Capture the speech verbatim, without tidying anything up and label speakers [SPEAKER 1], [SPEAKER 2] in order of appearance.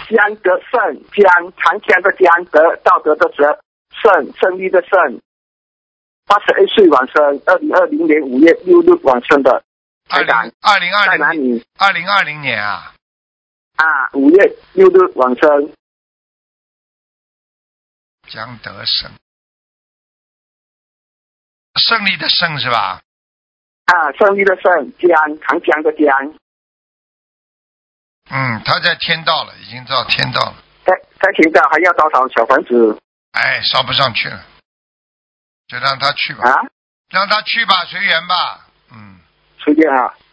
[SPEAKER 1] 江德胜，江长江的江，德道德的德，胜胜利的胜。八十一岁往生，二零二零年五月六日往生的。
[SPEAKER 2] 二零二零二
[SPEAKER 1] 在哪
[SPEAKER 2] 零
[SPEAKER 1] 里？
[SPEAKER 2] 二零二零年啊。
[SPEAKER 1] 啊，五月六日往生。
[SPEAKER 2] 江德胜，胜利的胜是吧？
[SPEAKER 1] 啊，胜利的胜，江长江的江。
[SPEAKER 2] 嗯，他在天道了，已经到天道了。
[SPEAKER 1] 在在天道还要多少小房子？
[SPEAKER 2] 哎，烧不上去了，就让他去吧。
[SPEAKER 1] 啊？
[SPEAKER 2] 让他去吧，随缘吧。嗯。
[SPEAKER 1] 随便啊。